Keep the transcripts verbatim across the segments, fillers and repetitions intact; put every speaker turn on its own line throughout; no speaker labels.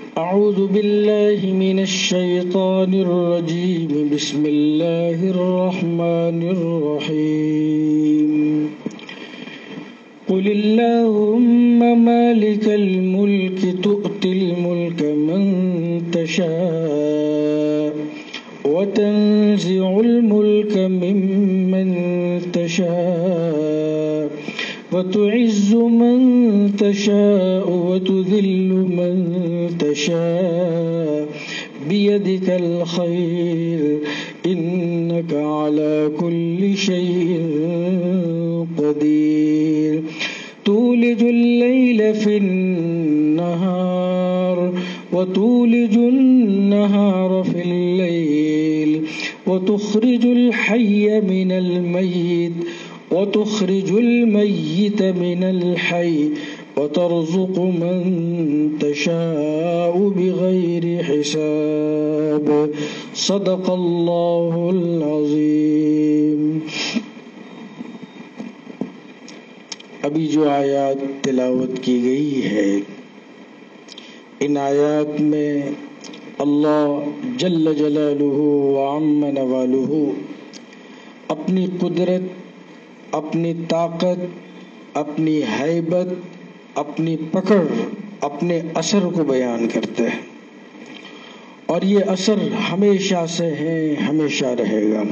أعوذ بالله من الشيطان الرجيم بسم الله الرحمن الرحيم قل اللهم مالك الملك تؤتي الملك من تشاء وتنزع الملك ممن تشاء وتعز من تشاء وتذل من تشاء بيدك الخير إنك على كل شيء قدير تولج الليل في النهار وتولج النهار في الليل وتخرج الحي من الميت وتخرج الميت من الحي وترزق من تشاء بغير حساب صدق اللہ العظیم۔ ابھی جو آیات تلاوت کی گئی ہے، ان آیات میں اللہ جل جلالہ وعم نوالہ اپنی قدرت، اپنی طاقت، اپنی ہیبت، اپنی پکڑ، اپنے اثر کو بیان کرتے ہیں، اور یہ اثر ہمیشہ سے ہے، ہمیشہ رہے گا۔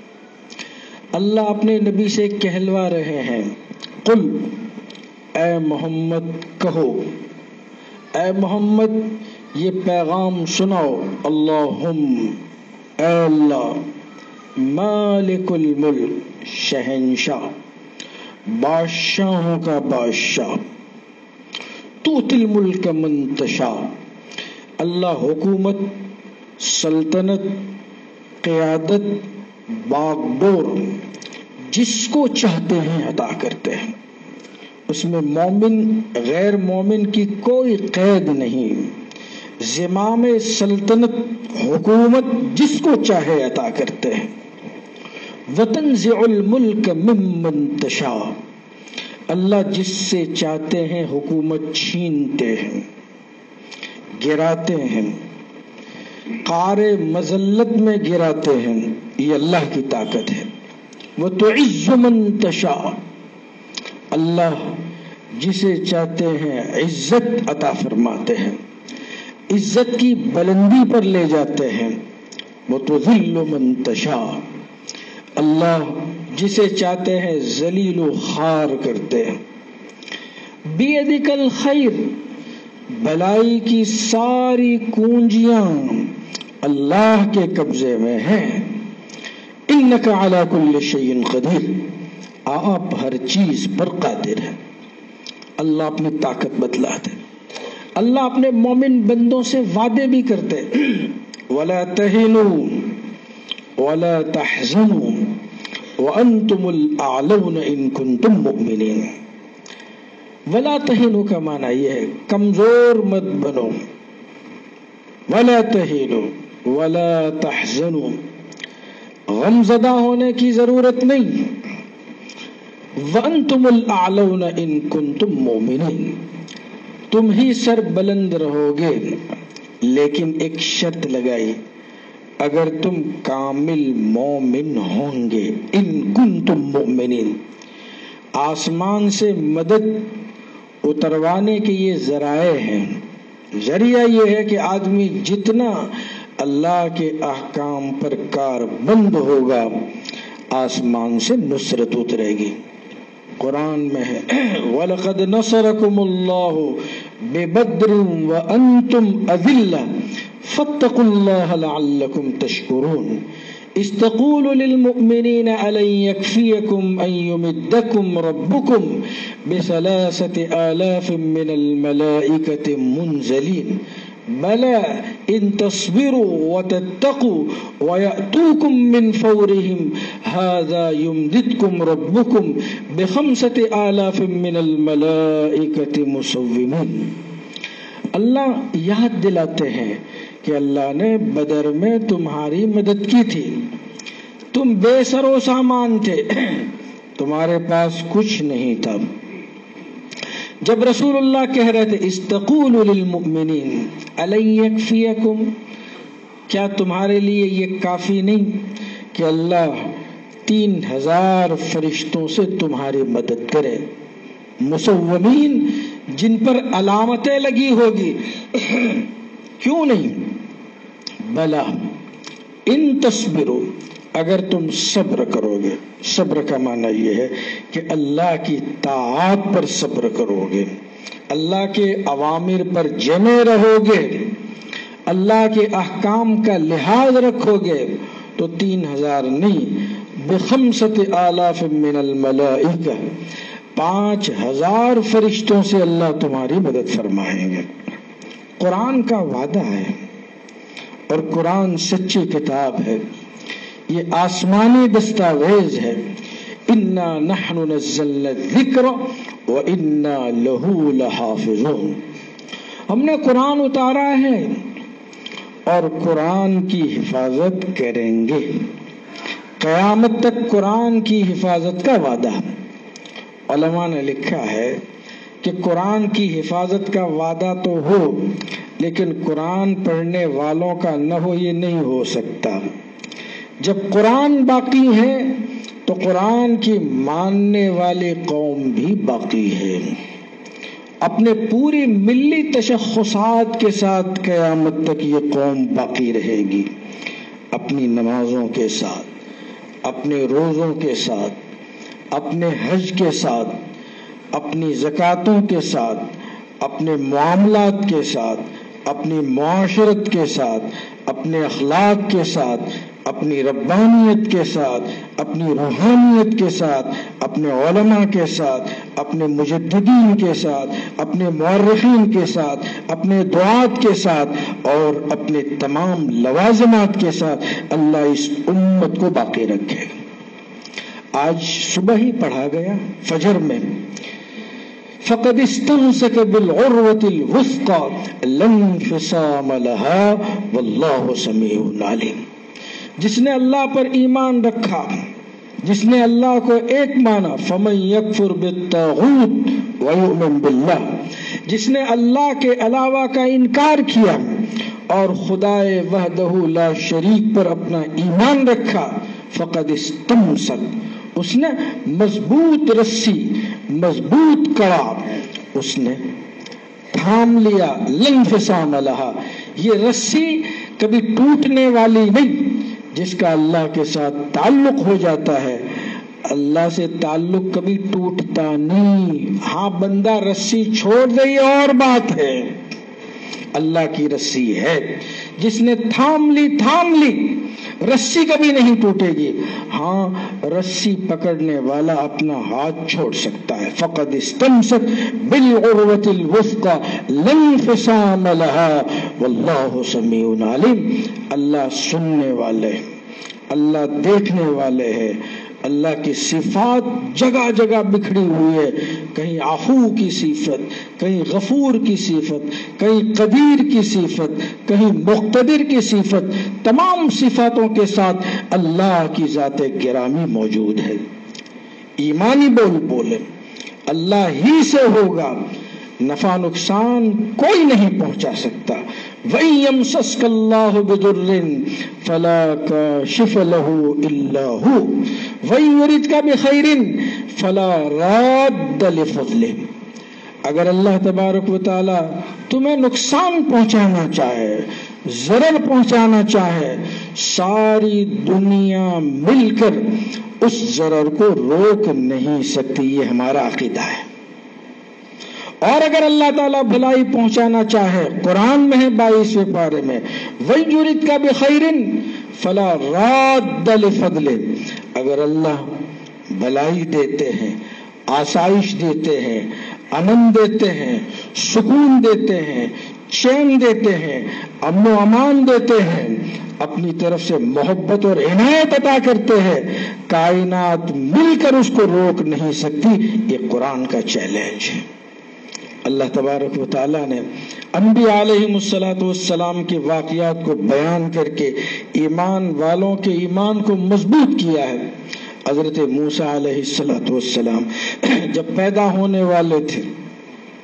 اللہ اپنے نبی سے کہلوا رہے ہیں، قل اے محمد کہو، اے محمد یہ پیغام سناؤ، اللہم اے اللہ، مالک الملک شہنشاہ، بادشاہوں کا بادشاہ، تؤتی الملک من تشاء، اللہ حکومت، سلطنت، قیادت، باغڈور جس کو چاہتے ہیں عطا کرتے ہیں۔ اس میں مومن غیر مومن کی کوئی قید نہیں، زمام سلطنت حکومت جس کو چاہے عطا کرتے ہیں۔ وتنزع الملک ممن تشاء، اللہ جس سے چاہتے ہیں حکومت چھینتے ہیں، گراتے ہیں، قعر مذلت میں گراتے ہیں، یہ اللہ کی طاقت ہے۔ وتعز من تشاء، اللہ جسے چاہتے ہیں عزت عطا فرماتے ہیں، عزت کی بلندی پر لے جاتے ہیں۔ وتذل من تشاء، اللہ جسے چاہتے ہیں ذلیل و خوار کرتے ہیں۔ بیدک الخیر، بھلائی کی ساری کنجیاں اللہ کے قبضے میں ہیں۔ انک علی کل شیء قدیر، آپ ہر چیز پر قادر ہیں۔ اللہ اپنی طاقت بتلاتے، اللہ اپنے مومن بندوں سے وعدے بھی کرتے، ولا تہنوا ولا تحزنوا وانتم الاعلون ان کنتم مؤمنین۔ ولا تہنوا کا معنی یہ ہے کمزور مت بنو، ولا تہنوا ولا تحزنوا، غم زدہ ہونے کی ضرورت نہیں، وانتم الاعلون ان کنتم مؤمنین، تم ہی سر بلند رہو گے، لیکن ایک شرط لگائی، اگر تم کامل مومن ہوں گے۔ ان کنتم مؤمنین، آسمان سے مدد اتروانے کے یہ ذرائع ہیں، ذریعہ یہ ہے کہ آدمی جتنا اللہ کے احکام پر کار بند ہوگا آسمان سے نصرت اترے گی۔ قرآن میں ہے وَلَقَدْ نَصَرَكُمُ اللَّهُ بِبَدْرٍ وَأَنْتُمْ أَذِلَّةٌ فَاتَّقُوا اللَّهَ لَعَلَّكُمْ تَشْكُرُونَ إِذْ تَقُولُ لِلْمُؤْمِنِينَ أَلَنْ يَكْفِيَكُمْ أَنْ يُمِدَّكُمْ رَبُّكُمْ بِثَلَاثَةِ آلَافٍ مِّنَ الْمَلَائِكَةِ مُنْزَلِينَ بَلَى إِن تَصْبِرُوا وَتَتَّقُوا وَيَأْتُوكُم مِّن فَوْرِهِمْ هَذَا يُمْدِدْكُمْ رَبُّكُمْ بِخَمْسَةِ آلَافٍ مِّنَ الْمَلَائِكَةِ مُصَوِّمِينَ۔ اللہ یاد دلاتے ہیں کہ اللہ نے بدر میں تمہاری مدد کی تھی، تم بے سر و سامان تھے، تمہارے پاس کچھ نہیں تھا، جب رسول اللہ کہہ رہے تھے استقولوا للمؤمنین الن یکفیکم، کیا تمہارے لیے یہ کافی نہیں کہ اللہ تین ہزار فرشتوں سے تمہاری مدد کرے، مسومین، جن پر علامتیں لگی ہوگی؟ کیوں نہیں؟ بلا ان تصبروا، اگر تم صبر کرو گے۔ صبر کا معنی یہ ہے کہ اللہ کی طاعت پر صبر کرو گے، اللہ کے اوامر پر جمے رہو گے، اللہ کے احکام کا لحاظ رکھو گے، تو تین ہزار نہیں، بخمسۃ آلاف من الملائکہ، پانچ ہزار فرشتوں سے اللہ تمہاری مدد فرمائیں گے۔ قرآن کا وعدہ ہے، اور قرآن سچی کتاب ہے، یہ آسمانی دستاویز ہے۔ انا نحن نزلنا الذکر وانا لہ لحافظون، ہم نے قرآن اتارا ہے اور قرآن کی حفاظت کریں گے۔ قیامت تک قرآن کی حفاظت کا وعدہ۔ علماء نے لکھا ہے کہ قرآن کی حفاظت کا وعدہ تو ہو، لیکن قرآن پڑھنے والوں کا نہ ہو، یہ نہیں ہو سکتا۔ جب قرآن باقی ہے تو قرآن کی ماننے والی قوم بھی باقی ہے، اپنے پوری ملی تشخصات کے ساتھ قیامت تک یہ قوم باقی رہے گی، اپنی نمازوں کے ساتھ، اپنے روزوں کے ساتھ، اپنے حج کے ساتھ، اپنی زکاتوں کے ساتھ، اپنے معاملات کے ساتھ، اپنی معاشرت کے ساتھ، اپنے اخلاق کے ساتھ، اپنی ربانیت کے ساتھ، اپنی روحانیت کے ساتھ، اپنے علماء کے ساتھ، اپنے مجددین کے ساتھ، اپنے مورخین کے ساتھ، اپنے دعات کے ساتھ، اور اپنے تمام لوازمات کے ساتھ اللہ اس امت کو باقی رکھے۔ آج صبح ہی پڑھا گیا فجر میں، فقد استمسک بالعروة الوثقى لا انفصام لها واللہ سمیع علیم۔ جس نے اللہ پر ایمان رکھا، جس نے اللہ کو ایک مانا، فمن یکفر بالطاغوت ویؤمن باللہ، جس نے اللہ کے علاوہ کا انکار کیا اور خدائے وحدہ لا شریک پر اپنا ایمان رکھا، فقد استمسک، اس نے مضبوط رسی، مضبوط کڑا اس نے تھام لیا، لن انفصام لہا، یہ رسی کبھی ٹوٹنے والی نہیں۔ جس کا اللہ کے ساتھ تعلق ہو جاتا ہے، اللہ سے تعلق کبھی ٹوٹتا نہیں۔ ہاں بندہ رسی چھوڑ دے یہ اور بات ہے، اللہ کی رسی ہے، جس نے تھام لی تھام لی، رسی کبھی نہیں ٹوٹے گی۔ ہاں رسی پکڑنے والا اپنا ہاتھ چھوڑ سکتا ہے۔ فقد استمسک بالعروۃ الوثقى لا انفصام لها واللہ سمیع علیم۔ اللہ سننے والے، اللہ دیکھنے والے ہے، اللہ کی صفات جگہ جگہ بکھری ہوئی ہے، کہیں عفو کی صفت، کہیں غفور کی صفت، کہیں قدیر کی صفت، کہیں مقتدر کی صفت، تمام صفاتوں کے ساتھ اللہ کی ذات گرامی موجود ہے۔ ایمانی بول بولے اللہ ہی سے ہوگا، نفع نقصان کوئی نہیں پہنچا سکتا۔ وَإِن يَمْسَسْكَ اللَّهُ بِضُرٍّ فَلَا كَاشِفَ لَهُ إِلَّا هُوَ وَإِن يُرِدْكَ بِخَيْرٍ فَلَا رَادَّ لِفَضْلِهِ، اگر اللہ تبارک و تعالی تمہیں نقصان پہنچانا چاہے، ضرر پہنچانا چاہے، ساری دنیا مل کر اس ضرر کو روک نہیں سکتی، یہ ہمارا عقیدہ ہے۔ اور اگر اللہ تعالیٰ بھلائی پہنچانا چاہے، قرآن میں ہے بائیسویں پارے میں، وَإِن يُرِدْكَ بِخَيْرٍ فَلَا رَادَّ لِفَضْلِهِ، اگر اللہ بھلائی دیتے ہیں، آسائش دیتے ہیں، امن دیتے ہیں، سکون دیتے ہیں، چین دیتے ہیں، امن و امان دیتے ہیں، اپنی طرف سے محبت اور عنایت عطا کرتے ہیں، کائنات مل کر اس کو روک نہیں سکتی۔ یہ قرآن کا چیلنج ہے۔ اللہ تبارک و تعالیٰ نے انبیاء علیہم الصلاۃ والسلام کے واقعات کو بیان کر کے ایمان والوں کے ایمان کو مضبوط کیا ہے۔ حضرت موسیٰ علیہ الصلاۃ والسلام جب پیدا ہونے والے تھے،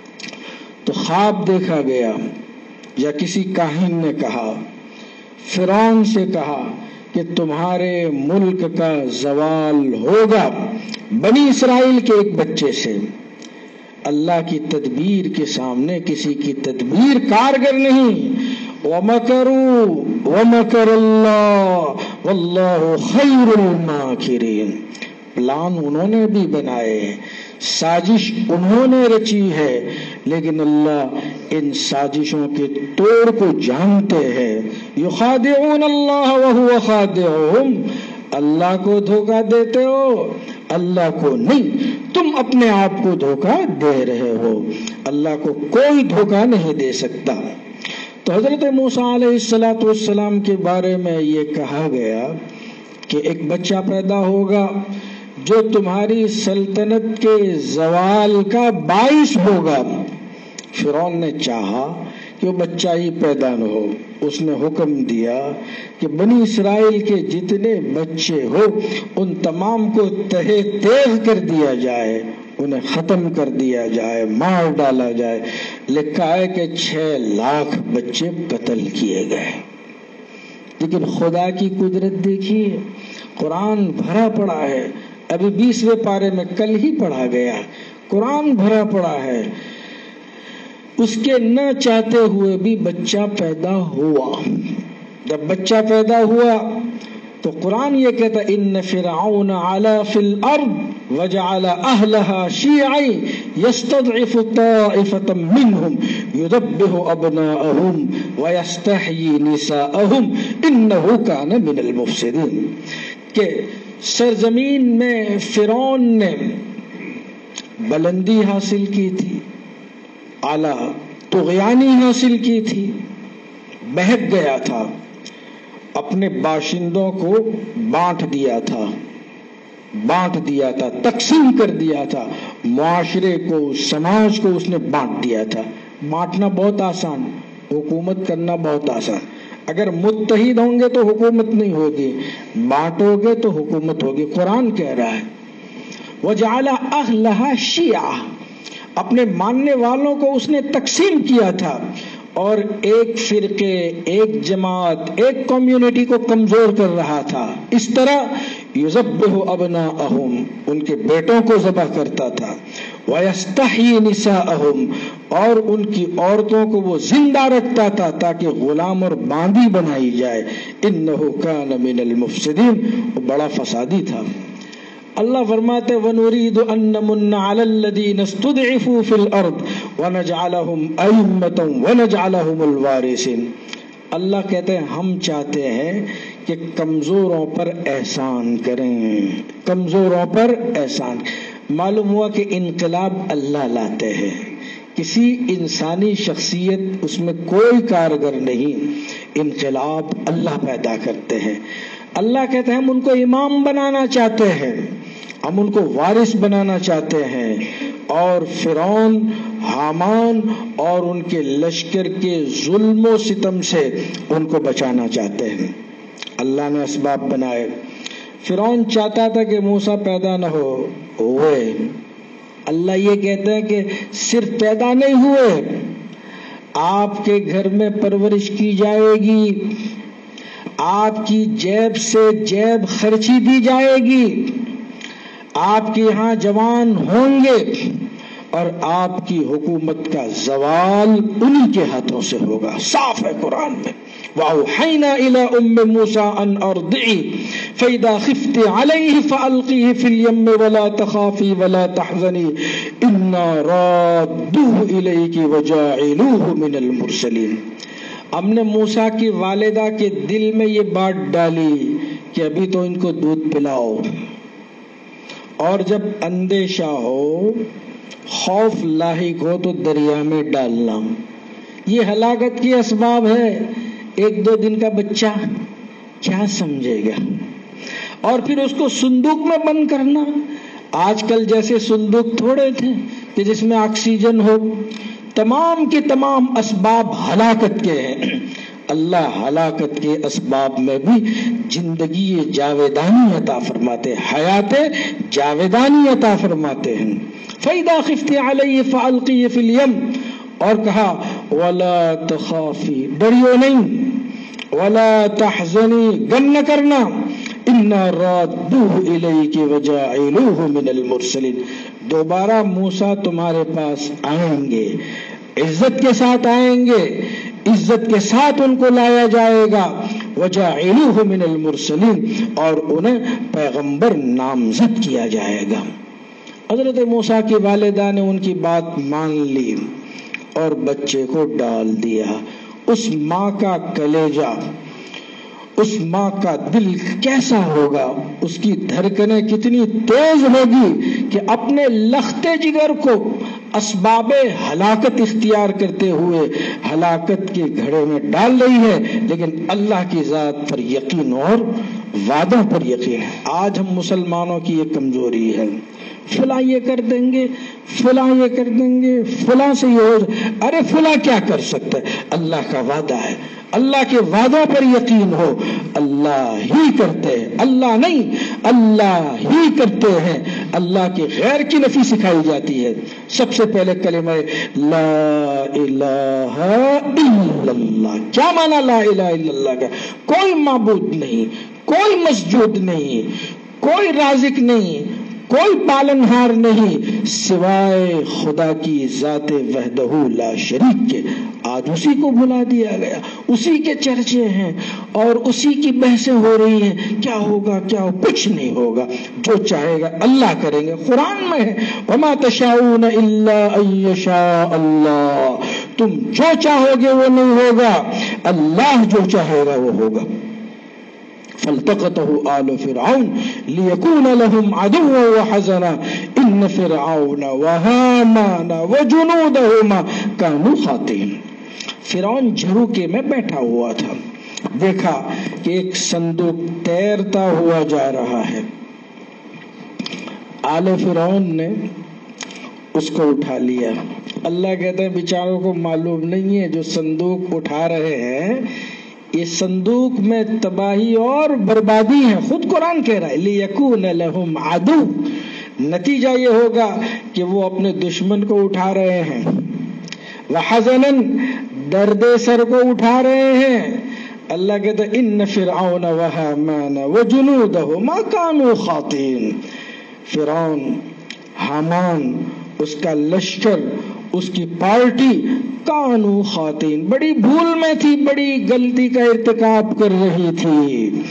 خواب دیکھا گیا یا کسی کاہن نے کہا، فرعون سے کہا کہ تمہارے ملک کا زوال ہوگا بنی اسرائیل کے ایک بچے سے، اللہ کی تدبیر کے سامنے کسی کی تدبیر کارگر نہیں۔ وَمَكَرُوا وَمَكَرَ اللَّهُ وَاللَّهُ خَيْرُ الْمَاكِرِينَ، پلان انہوں نے بھی بنائے، سازش انہوں نے رچی ہے، لیکن اللہ ان سازشوں کے توڑ کو جانتے ہیں۔ یخادعون اللہ وہو خادعہم، اللہ کو دھوکہ دیتے ہو، اللہ کو نہیں، تم اپنے آپ کو دھوکہ دے رہے ہو، اللہ کو کوئی دھوکہ نہیں دے سکتا۔ تو حضرت موسیٰ علیہ الصلوۃ والسلام کے بارے میں یہ کہا گیا کہ ایک بچہ پیدا ہوگا جو تمہاری سلطنت کے زوال کا باعث ہوگا۔ فرعون نے چاہا کہ وہ بچہ ہی پیدا نہ ہو، اس نے حکم دیا کہ بنی اسرائیل کے جتنے بچے ہو ان تمام کو تہے تیغ کر دیا جائے، انہیں ختم کر دیا جائے، مار ڈالا جائے۔ لکھا ہے کہ چھ لاکھ بچے قتل کیے گئے۔ لیکن خدا کی قدرت دیکھیے، قرآن بھرا پڑا ہے، ابھی بیسویں پارے میں کل ہی پڑھا گیا، قرآن بھرا پڑا ہے، اس کے نہ چاہتے ہوئے بھی بچہ پیدا ہوا۔ جب بچہ پیدا ہوا تو قرآن یہ کہتا ان فرعون علا فی الارض وجعل اہلہا شیعا یستضعف طائفۃ منہم یذبح ابناءہم ویستحیی نساءہم انہ کان من المفسدین، کہ سرزمین میں فرعون نے بلندی حاصل کی تھی، اعلیٰ طغیانی حاصل کی تھی، بہک گیا تھا، اپنے باشندوں کو بانٹ دیا تھا بانٹ دیا تھا تقسیم کر دیا تھا، معاشرے کو، سماج کو اس نے بانٹ دیا تھا۔ بانٹنا بہت آسان، حکومت کرنا بہت آسان، اگر متحد ہوں گے تو حکومت نہیں ہوگی، بانٹو گے تو حکومت ہوگی۔ قرآن کہہ رہا ہے وَجَعَلَ أَهْلَهَا شِيَعًا، اپنے ماننے والوں کو اس نے تقسیم کیا تھا، اور ایک فرقے، ایک جماعت، ایک کمیونٹی کو کمزور کر رہا تھا۔ اس طرح یذبح ابناءہم، ان کے بیٹوں کو ذبح کرتا تھا، ویستحیی نساءہم، اور ان کی عورتوں کو وہ زندہ رکھتا تھا تاکہ غلام اور باندی بنائی جائے۔ انہ کان من المفسدین، وہ بڑا فسادی تھا۔ اللہ فرماتے وَنُرِيدُ أَن نَّمُنَّ عَلَى الَّذِينَ اسْتُضْعِفُوا فِي الْأَرْضِ وَنَجْعَلَهُمْ أَئِمَّةً وَنَجْعَلَهُمُ الْوَارِثِينَ، اللہ کہتے ہیں ہم چاہتے ہیں کہ کمزوروں پر احسان کریں، کمزوروں پر احسان۔ معلوم ہوا کہ انقلاب اللہ لاتے ہیں، کسی انسانی شخصیت اس میں کوئی کارگر نہیں، انقلاب اللہ پیدا کرتے ہیں۔ اللہ کہتے ہیں ہم ان کو امام بنانا چاہتے ہیں، ہم ان کو وارث بنانا چاہتے ہیں، اور فرعون، حامان اور ان کے لشکر کے ظلم و ستم سے ان کو بچانا چاہتے ہیں۔ اللہ نے اسباب بنائے۔ فرعون چاہتا تھا کہ موسیٰ پیدا نہ ہو، ہوئے۔ اللہ یہ کہتا ہے کہ صرف پیدا نہیں ہوئے، آپ کے گھر میں پرورش کی جائے گی، آپ کی جیب سے جیب خرچی دی جائے گی، آپ کے یہاں جوان ہوں گے، اور آپ کی حکومت کا زوال انہی کے ہاتھوں سے ہوگا۔ صاف ہے قرآن میں وَأَوْحَيْنَا إِلَىٰ أُمِّ مُوسَىٰ أَنْ أَرْضِعِهِ فَإِذَا خِفْتِ عَلَيْهِ فَأَلْقِيهِ فِي الْيَمِّ وَلَا تَخَافِي وَلَا تَحْزَنِي إِنَّا رَادُّوهُ إِلَيْكِ وَجَاعِلُوهُ مِنَ الْمُرْسَلِينَ، ہم نے موسیٰ کی والدہ کے دل میں یہ بات ڈالی کہ ابھی تو ان کو دودھ پلاؤ، اور جب اندیشہ ہو، خوف لاحق ہو تو دریا میں ڈالنا۔ یہ ہلاکت کی اسباب ہے۔ ایک دو دن کا بچہ کیا سمجھے گا؟ اور پھر اس کو صندوق میں بند کرنا۔ آج کل جیسے صندوق تھوڑے تھے کہ جس میں آکسیجن ہو، تمام کے تمام اسباب ہلاکت کے ہیں۔ اللہ ہلاکت کے اسباب میں بھی زندگی جاویدانی عطا فرماتے، حیات جاویدانی عطا فرماتے ہیں۔ فَإِذَا خِفْتِ عَلَيْهِ فَأَلْقِيهِ فِي الْيَمِّ، اور کہا ولا تخافی، ڈریو نہیں، ولا تحزنی، غم نہ کرنا، انا رادوہ الیک وجاعلوہ من المرسلین، دوبارہ موسیٰ تمہارے پاس آئیں گے، عزت کے ساتھ آئیں گے، عزت کے ساتھ ان کو لایا جائے گا، وجاعلوہ من المرسلین، اور انہیں پیغمبر نامزد کیا جائے گا۔ حضرت موسیٰ کی والدہ نے ان کی بات مان لی اور بچے کو ڈال دیا۔ اس ماں کا کلیجہ، اس ماں کا دل کیسا ہوگا، اس کی دھڑکنیں کتنی تیز ہوگی کہ اپنے لختے جگر کو اسباب ہلاکت اختیار کرتے ہوئے ہلاکت کے گھڑے میں ڈال رہی ہے، لیکن اللہ کی ذات پر یقین اور وعدہ پر یقین ہے۔ آج ہم مسلمانوں کی یہ کمزوری ہے، فلاں یہ کر دیں گے، فلاں یہ کر دیں گے، فلاں سے یہ ہو جائے، ارے فلاں کیا کر سکتا ہے، اللہ کا وعدہ ہے، اللہ کے وعدوں پر یقین ہو، اللہ ہی کرتے ہیں، اللہ نہیں، اللہ ہی کرتے ہیں۔ اللہ کے غیر کی نفی سکھائی جاتی ہے۔ سب سے پہلے کلمہ لا الہ الا اللہ، کیا معنی لا الہ الا اللہ کا؟ کوئی معبود نہیں، کوئی مسجود نہیں، کوئی رازق نہیں، کوئی پالنہار نہیں سوائے خدا کی ذات وحدہ لا شریک کے۔ آج اسی کو بھلا دیا گیا، اسی کے چرچے ہیں اور اسی کی بحثیں ہو رہی ہیں، کیا ہوگا کیا ہوگا، کچھ نہیں ہوگا، جو چاہے گا اللہ کریں گے۔ قرآن میں ہے وما تشاؤون الا ان یشاء اللہ، تم جو چاہو گے وہ نہیں ہوگا، اللہ جو چاہے گا وہ ہوگا۔ فالتقطه آل فرعون ليكون لهم عدوا وحزنا ان فرعون وهامان وجنودهما كانوا خاطئين۔ فرعون جھروکے میں بیٹھا ہوا تھا، دیکھا کہ ایک صندوق تیرتا ہوا جا رہا ہے، آل فرعون نے اس کو اٹھا لیا۔ اللہ کہتا ہے بیچاروں کو معلوم نہیں ہے جو صندوق اٹھا رہے ہیں یہ صندوق میں تباہی اور بربادی ہے۔ خود قرآن کہہ رہا ہے لِيَكُونَ لَهُمْ عَدُوٌّ، نتیجہ یہ ہوگا کہ وہ اپنے دشمن کو اٹھا رہے ہیں، وَحَزَنًا، درد سر کو اٹھا رہے ہیں۔ اللہ کہتا ہے إِنَّ فِرْعَوْنَ وَهَامَانَ وَجُنُودَهُمَا كَانُوا خَاطِئِينَ، فرعون، حامان، اس کا لشکر، اس کی پارٹی، کانو خاطئین، بڑی بھول میں تھی، بڑی غلطی کا ارتکاب کر رہی تھی۔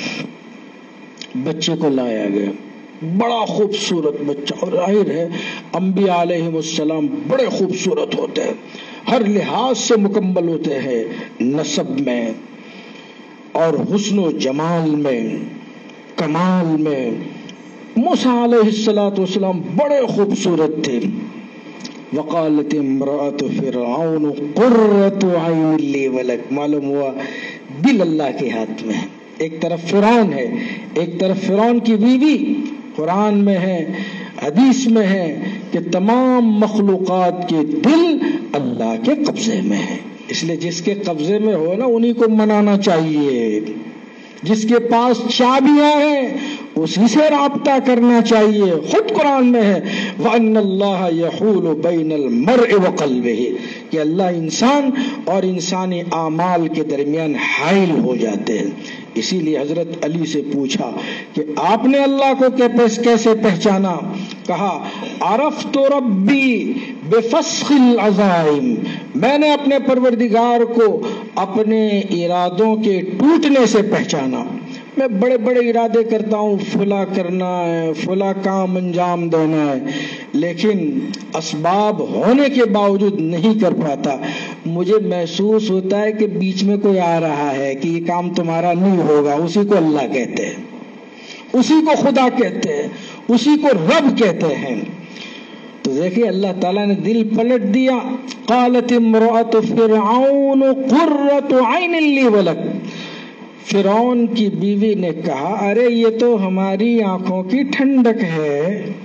بچے کو لایا گیا، بڑا خوبصورت بچہ، اور ظاہر ہے انبیاء علیہم السلام بڑے خوبصورت ہوتے ہیں، ہر لحاظ سے مکمل ہوتے ہیں، نسب میں اور حسن و جمال میں، کمال میں۔ موسیٰ علیہ السلام بڑے خوبصورت تھے۔ وقالت امرأة فرعون قرۃ عین لی ولک، معلوم ہوا دل اللہ کے ہاتھ میں ہے۔ ایک طرف فرعون ہے، ایک طرف فرعون کی بیوی۔ قرآن میں ہے، حدیث میں ہے کہ تمام مخلوقات کے دل اللہ کے قبضے میں ہے، اس لیے جس کے قبضے میں ہو نا انہی کو منانا چاہیے، جس کے پاس چابیاں ہیں اسی سے رابطہ کرنا چاہیے۔ خود قرآن میں ہے وَأَنَّ اللَّهَ يَحُولُ بَيْنَ الْمَرْءِ وَقَلْبِهِ، کہ اللہ انسان اور انسانی اعمال کے درمیان حائل ہو جاتے ہیں۔ اسی لیے حضرت علی سے پوچھا کہ آپ نے اللہ کو کیسے پہچانا؟ کہا عرفت ربی بفسخ العزائم، میں نے اپنے پروردگار کو اپنے ارادوں کے ٹوٹنے سے پہچانا۔ میں بڑے بڑے ارادے کرتا ہوں، فلاں کرنا ہے، فلاں کام انجام دینا ہے، لیکن اسباب ہونے کے باوجود نہیں کر پاتا۔ مجھے محسوس ہوتا ہے کہ بیچ میں کوئی آ رہا ہے کہ یہ کام تمہارا نہیں ہوگا، اسی کو اللہ کہتے ہیں، اسی کو خدا کہتے ہیں، اسی کو رب کہتے ہیں۔ تو دیکھیے اللہ تعالیٰ نے دل پلٹ دیا۔ قالت امرأة فرعون قرۃ عین لی ولک، فرعون کی بیوی نے کہا ارے یہ تو ہماری آنکھوں کی ٹھنڈک ہے۔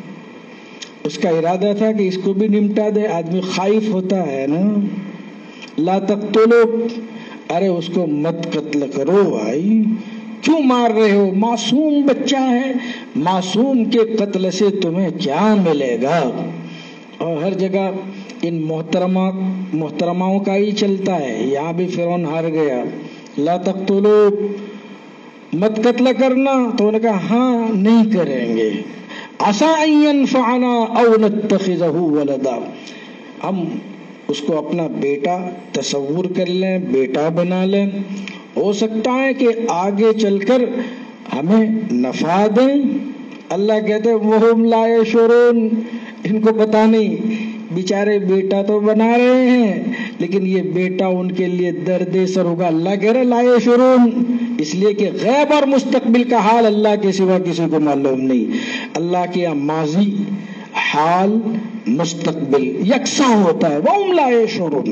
اس کا ارادہ تھا کہ اس کو بھی نمٹا دے، آدمی خائف ہوتا ہے نا، لا تقتلو، ارے اس کو مت قتل کرو بھائی، کیوں مار رہے ہو، معصوم بچہ ہے، معصوم کے قتل سے تمہیں کیا ملے گا۔ اور ہر جگہ ان محترمہ محترماؤں کا ہی چلتا ہے. یہاں بھی فرعون ہار گیا. لا تقتلوا، مت قتل کرنا. تو انہوں نے کہا ہاں نہیں کریں گے. عسى ان ينفعنا او نتخذه ولدا، ہم اس کو اپنا بیٹا تصور کر لیں، بیٹا بنا لیں. ہو سکتا ہے کہ آگے چل کر ہمیں نفع دیں. اللہ کہتے ہیں وہم لا یشعرون، ان کو پتا نہیں، بیچارے بیٹا تو بنا رہے ہیں لیکن یہ بیٹا ان کے لیے درد سر ہوگا. اللہ کہہ رہے لا یشعرون، اس لیے کہ غیب اور مستقبل کا حال اللہ کے سوا کسی کو معلوم نہیں. اللہ کے یہاں ماضی، حال، مستقبل یکساں ہوتا ہے. وہم لا یشعرون.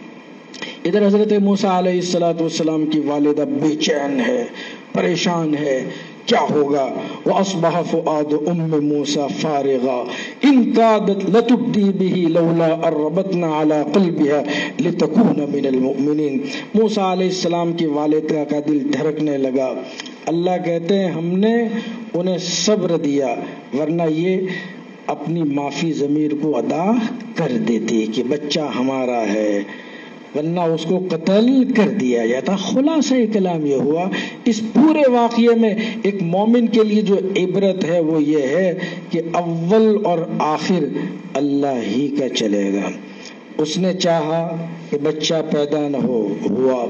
ادھر حضرت موسیٰ علیہ الصلوۃ والسلام کی والدہ بے چین ہے، پریشان ہے، کیا ہوگا. وَأَصْبَحَ فُؤَادُ أُمِّ مُوسَى فَارِغًا إِن كَادَتْ لَتُبْدِي بِهِ لَوْلَا أَن رَّبَطْنَا عَلَىٰ قَلْبِهَا لِتَكُونَ مِنَ الْمُؤْمِنِينَ. موسیٰ علیہ السلام کی والدہ کا دل دھڑکنے لگا. اللہ کہتے ہیں ہم نے انہیں صبر دیا ورنہ یہ اپنی معافی ضمیر کو ادا کر دیتی کہ بچہ ہمارا ہے، ورنہ اس کو قتل کر دیا جاتا. خلاصہ کلام یہ ہوا اس پورے واقعے میں ایک مومن کے لیے جو عبرت ہے وہ یہ ہے کہ اول اور آخر اللہ ہی کا چلے گا. اس نے چاہا کہ بچہ پیدا نہ ہو، ہوا.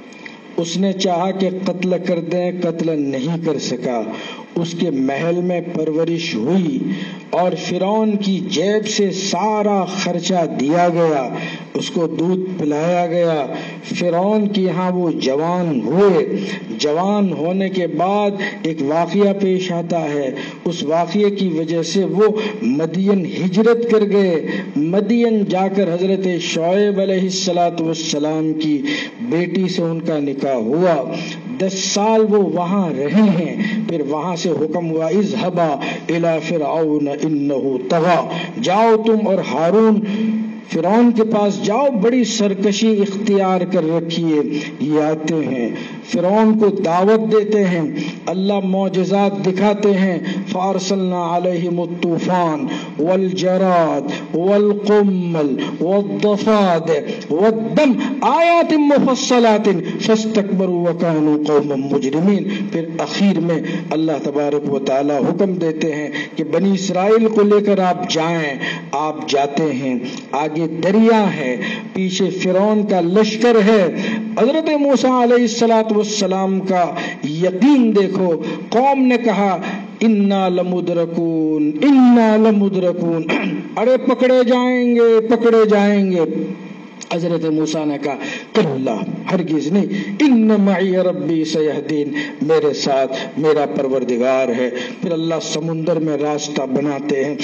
اس نے چاہا کہ قتل کر دیں، قتل نہیں کر سکا. اس کے محل میں پرورش ہوئی اور فرعون کی جیب سے سارا خرچہ دیا گیا، اس کو دودھ پلایا گیا. فرعون کے یہاں وہ جوان ہوئے. جوان ہونے کے بعد ایک واقعہ پیش آتا ہے. اس واقعے کی وجہ سے وہ مدین ہجرت کر گئے. مدین جا کر حضرت شعیب علیہ الصلاۃ والسلام کی بیٹی سے ان کا نکاح ہوا. دس سال وہ وہاں رہے ہیں. پھر وہاں سے حکم ہوا اذهبا الى فرعون انه طغى، جاؤ تم اور ہارون فرعون کے پاس جاؤ، بڑی سرکشی اختیار کر رکھیے. یہ آتے ہیں فرعون کو دعوت دیتے ہیں، اللہ معجزات دکھاتے ہیں. فارسلنا علیہم الطوفان والجراد والقمل والضفادع والدم آیات مفصلات فاستکبروا وکانوا قوما مجرمین. پھر اخیر میں اللہ تبارک و تعالی حکم دیتے ہیں کہ بنی اسرائیل کو لے کر آپ جائیں. آپ جاتے ہیں، آگے دریا ہے، پیچھے فرعون کا لشکر ہے. حضرت موسیٰ علیہ الصلوۃ والسلام کا یقین دیکھو. قوم نے کہا انا لمدرکون انا لمدرکون، ارے پکڑے جائیں گے پکڑے جائیں گے. حضرت موسیٰ نے کہا کلا، ہرگز نہیں، ان معی ربی سیہدین، میرے ساتھ میرا پروردگار ہے. پھر اللہ سمندر میں راستہ بناتے ہیں.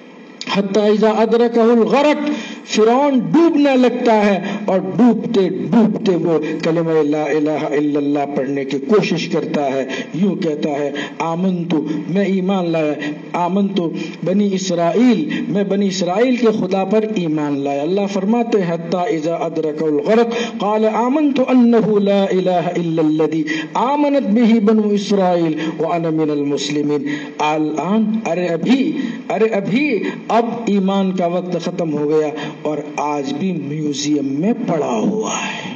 حتی اذا ادرکہ الغرق، فرعون ڈوبنے لگتا ہے اور ڈوبتے ڈوبتے وہ کلمہ لا الہ الا اللہ پڑھنے کی کوشش کرتا ہے. یوں کہتا ہے آمنتو، میں ایمان لایا. آمنتو بنی اسرائیل، میں بنی اسرائیل کے خدا پر ایمان لایا. اللہ فرماتے ہیں حتی اذا ادرکہ الغرق قال آمنتو انہ لا الہ الا الذی آمنت بہ بنو اسرائیل وانا من المسلمین. الان، ارے ابھی ارے ابھی اب ایمان کا وقت ختم ہو گیا اور آج بھی میوزیم میں پڑا ہوا ہے،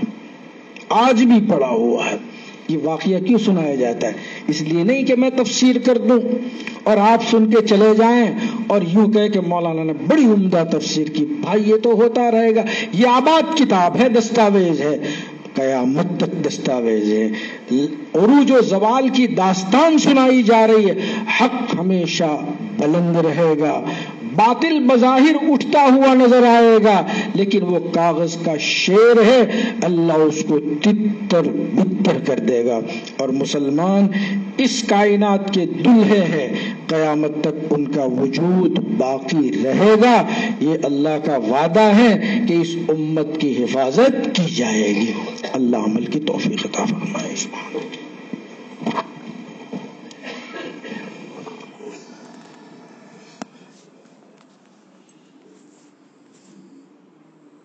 آج بھی پڑا ہوا ہے. یہ واقعہ کیوں سنایا جاتا ہے؟ اس لیے نہیں کہ میں تفسیر کر دوں اور آپ سن کے چلے جائیں اور یوں کہے کہ مولانا نے بڑی عمدہ تفسیر کی. بھائی یہ تو ہوتا رہے گا، یہ آباد کتاب ہے، دستاویز ہے، قیامت تک دستاویز ہے. عروج و زوال کی داستان سنائی جا رہی ہے. حق ہمیشہ بلند رہے گا، باطل بظاہر اٹھتا ہوا نظر آئے گا، لیکن وہ کاغذ کا شیر ہے، اللہ اس کو تتر بتر کر دے گا. اور مسلمان اس کائنات کے دلہے ہیں، قیامت تک ان کا وجود باقی رہے گا. یہ اللہ کا وعدہ ہے کہ اس امت کی حفاظت کی جائے گی. اللہ عمل کی توفیق عطا فرمائے.